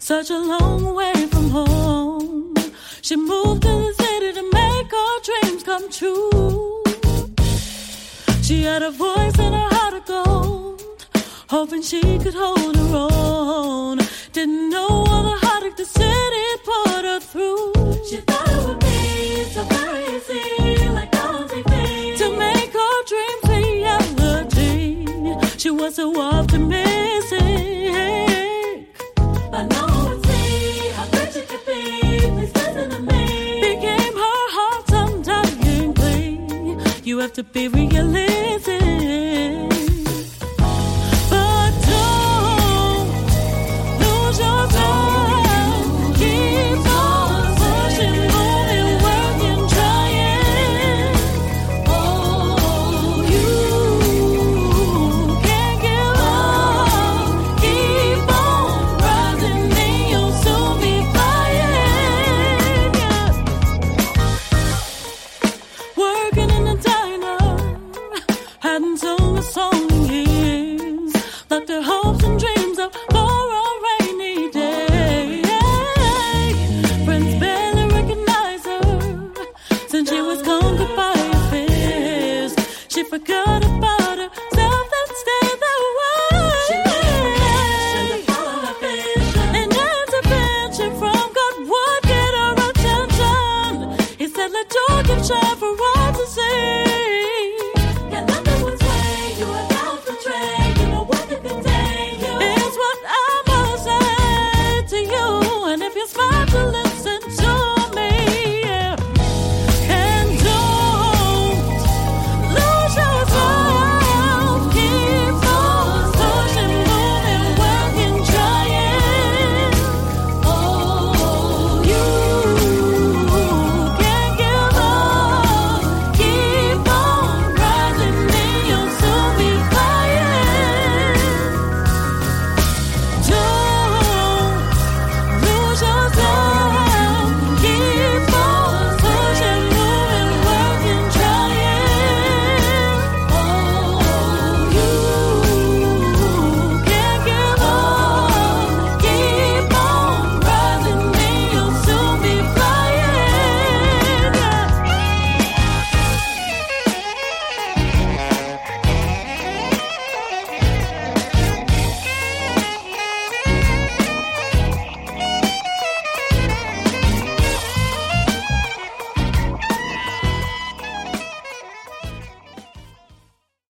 such a long way from home. She moved to the city to make her dreams come true. She had a voice and a heart of gold, hoping she could hold her own. Didn't know all the heartache the city put her through. She thought it would be so very easy, like on TV, to make her dreams reality. She was so optimistic, but no one see how great she could be. Please listen to me. Became her heart's undying plea. You have to be realistic. Hadn't sung a song in years, left her home